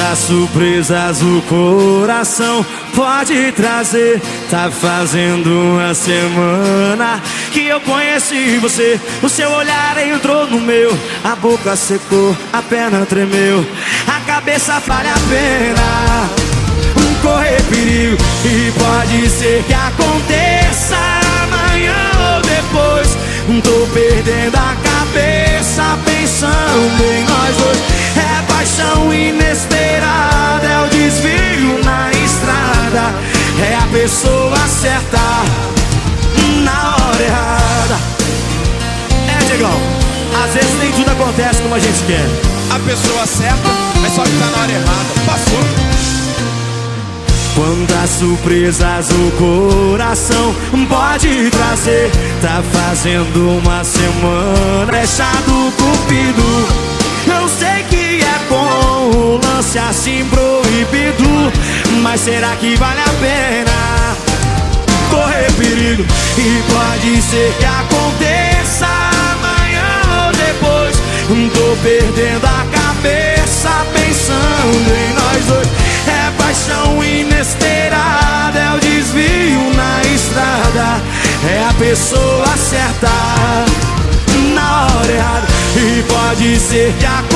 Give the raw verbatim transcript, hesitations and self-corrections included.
Quantas surpresas o coração pode trazer. Tá fazendo uma semana que eu conheci você. O seu olhar entrou no meu, a boca secou, a perna tremeu, a cabeça vale a pena correr perigo. E pode ser que aconteça amanhã ou depois. Tô perdendo a cabeça pensando em nós dois. É paixão inesperada, é o desvio na estrada, é a pessoa certa na hora errada. É, Diegão, às vezes nem tudo acontece como a gente quer. A pessoa certa, mas só que tá na hora errada. Passou. Quantas surpresas o coração pode trazer. Tá fazendo uma semana fechado cupido. Eu sei que é bom o lance assim proibido, mas será que vale a pena correr perigo? E pode ser que aconteça amanhã ou depois. Tô perdendo a cabeça pensando em nós dois. É paixão inesperada, é o desvio na estrada, é a pessoa certa na hora errada. E pode ser que a